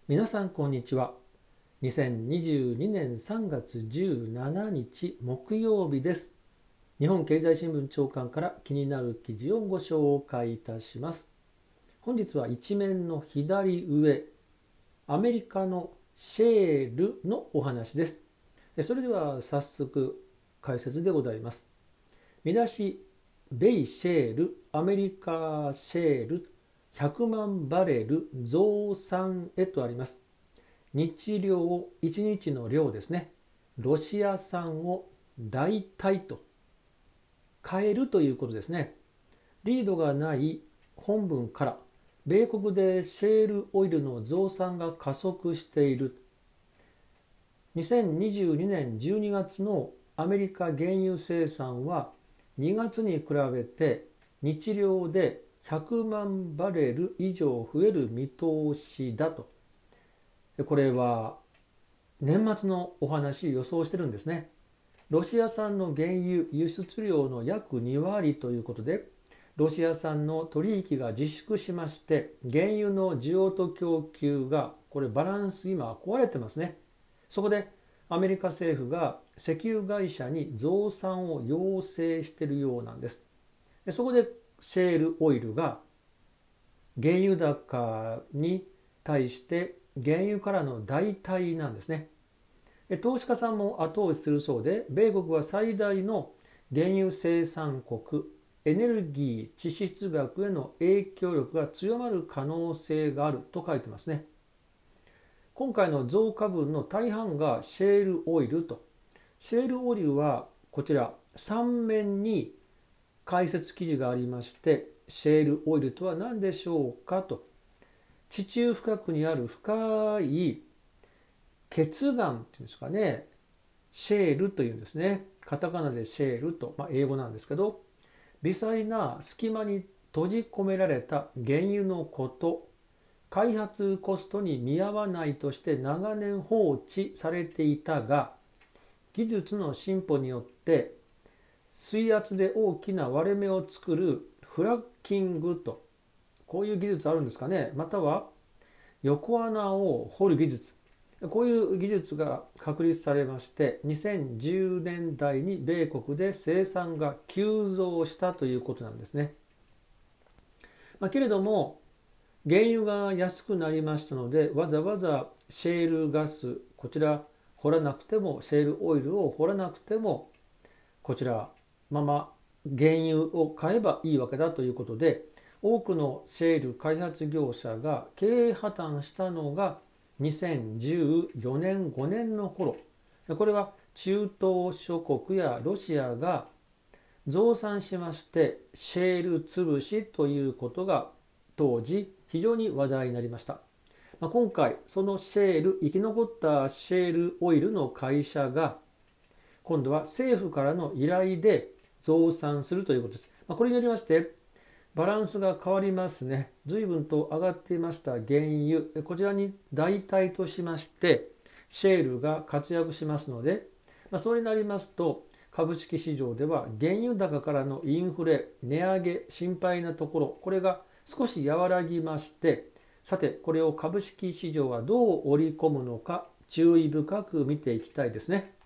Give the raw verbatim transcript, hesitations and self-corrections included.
皆さんこんにちは。にせんにじゅうにねんさんがつじゅうしちにち木曜日です。日本経済新聞長官から気になる記事をご紹介いたします。本日は一面の左上、アメリカのシェールのお話です。それでは早速解説でございます。見出し、米シェール、アメリカシェール、ひゃくまんバレル増産へとあります。日量、いちにちの量ですね。ロシア産を代替と変えるということですね。リードがない本文から、米国でシェールオイルの増産が加速している。にせんにじゅうにねんじゅうにがつのアメリカ原油生産はにがつに比べて日量でひゃくまんバレル以上増える見通しだと。これは年末のお話予想してるんですね。ロシア産の原油輸出量の約にわりということで、ロシア産の取引が自粛しまして、原油の需要と供給がこれバランス今壊れてますね。そこでアメリカ政府が石油会社に増産を要請しているようなんです。そこでシェールオイルが原油高に対して原油からの代替なんですね。投資家さんも後押しするそうで、米国は最大の原油生産国、エネルギー地質学への影響力が強まる可能性があると書いてますね。今回の増加分の大半がシェールオイルと。シェールオイルはこちらさんめんに解説記事がありまして、シェールオイルとは何でしょうかと。地中深くにある深い頁岩っていうんですかね、シェールというんですね。カタカナでシェールと、まあ、英語なんですけど、微細な隙間に閉じ込められた原油のこと、開発コストに見合わないとして長年放置されていたが、技術の進歩によって水圧で大きな割れ目を作るフラッキングと、こういう技術あるんですかね。または横穴を掘る技術、こういう技術が確立されまして、にせんじゅうねんだいに米国で生産が急増したということなんですね。まあ、けれども原油が安くなりましたので、わざわざシェールガス、こちら掘らなくても、シェールオイルを掘らなくても、こちらまま原油を買えばいいわけだということで、多くのシェール開発業者が経営破綻したのがにせんじゅうよねんごねんの頃。これは中東諸国やロシアが増産しまして、シェール潰しということが当時非常に話題になりました。今回そのシェール、生き残ったシェールオイルの会社が今度は政府からの依頼で増産するということです。これによりましてバランスが変わりますね。随分と上がっていました原油、こちらに代替としましてシェールが活躍しますので、そうになりますと株式市場では原油高からのインフレ、値上げ心配なところ、これが少し和らぎまして、さてこれを株式市場はどう織り込むのか注意深く見ていきたいですね。